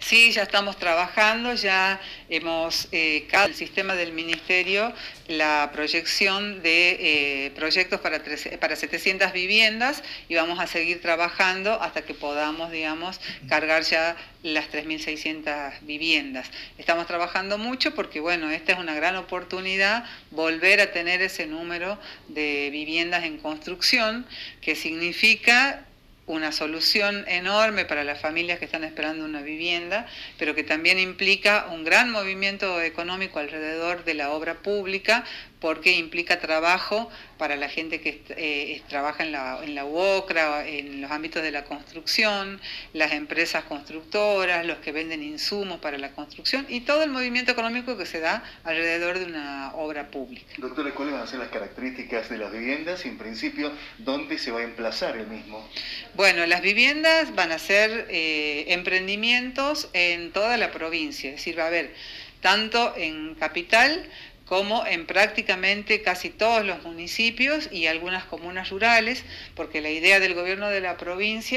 Sí, ya estamos trabajando, ya hemos, el sistema del Ministerio, la proyección de proyectos para 700 viviendas y vamos a seguir trabajando hasta que podamos, digamos, cargar ya las 3.600 viviendas. Estamos trabajando mucho porque, bueno, esta es una gran oportunidad, volver a tener ese número de viviendas en construcción, que significa una solución enorme para las familias que están esperando una vivienda, pero que también implica un gran movimiento económico alrededor de la obra pública, porque implica trabajo para la gente que trabaja en la UOCRA, en los ámbitos de la construcción, las empresas constructoras, los que venden insumos para la construcción y todo el movimiento económico que se da alrededor de una obra pública. Doctora, ¿cuáles van a ser las características de las viviendas y en principio dónde se va a emplazar el mismo? Bueno, las viviendas van a ser emprendimientos en toda la provincia, es decir, va a haber tanto en capital como en prácticamente casi todos los municipios y algunas comunas rurales, porque la idea del gobierno de la provincia